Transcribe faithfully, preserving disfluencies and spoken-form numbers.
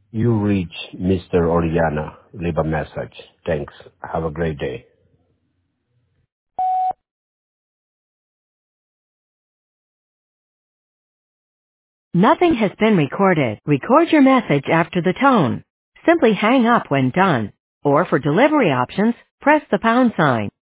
You reach Mister Oriana. Leave a message. Thanks. Have a great day. Nothing has been recorded. Record your message after the tone. Simply hang up when done. Or for delivery options, press the pound sign.